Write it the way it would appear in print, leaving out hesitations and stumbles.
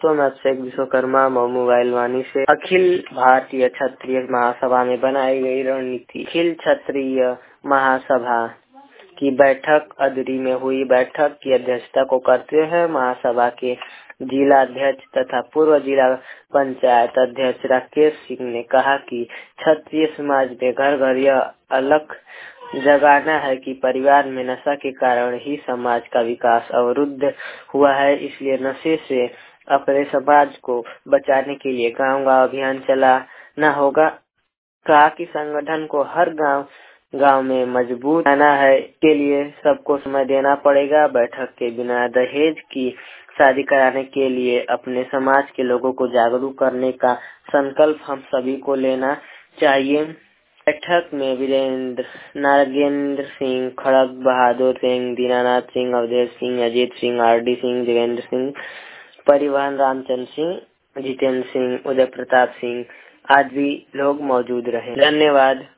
तो मैं अभिषेक विश्वकर्मा मोबाइल वाणी से अखिल भारतीय क्षत्रिय महासभा में बनाई गई रणनीति अखिल क्षत्रिय महासभा की बैठक अदरी में हुई। बैठक की अध्यक्षता को करते हुए महासभा के जिला अध्यक्ष तथा पूर्व जिला पंचायत अध्यक्ष राकेश सिंह ने कहा कि क्षत्रिय समाज में घर घर यह अलग जगाना है कि परिवार में नशा के कारण ही समाज का विकास अवरुद्ध हुआ है, इसलिए नशे से अपने समाज को बचाने के लिए गांव-गांव अभियान चलाना होगा। कहा कि संगठन को हर गांव में मजबूत बनाना है, के लिए सबको समय देना पड़ेगा। बैठक के बिना दहेज की शादी कराने के लिए अपने समाज के लोगों को जागरूक करने का संकल्प हम सभी को लेना चाहिए। बैठक में वीरेंद्र, नागेंद्र सिंह, खड़ग बहादुर सिंह, दीनानाथ सिंह, अवधेश सिंह, अजीत सिंह, आरडी सिंह, देवेंद्र सिंह, परिवहन रामचंद्र सिंह, जितेंद्र सिंह, उदय प्रताप सिंह आदि लोग मौजूद रहे। धन्यवाद।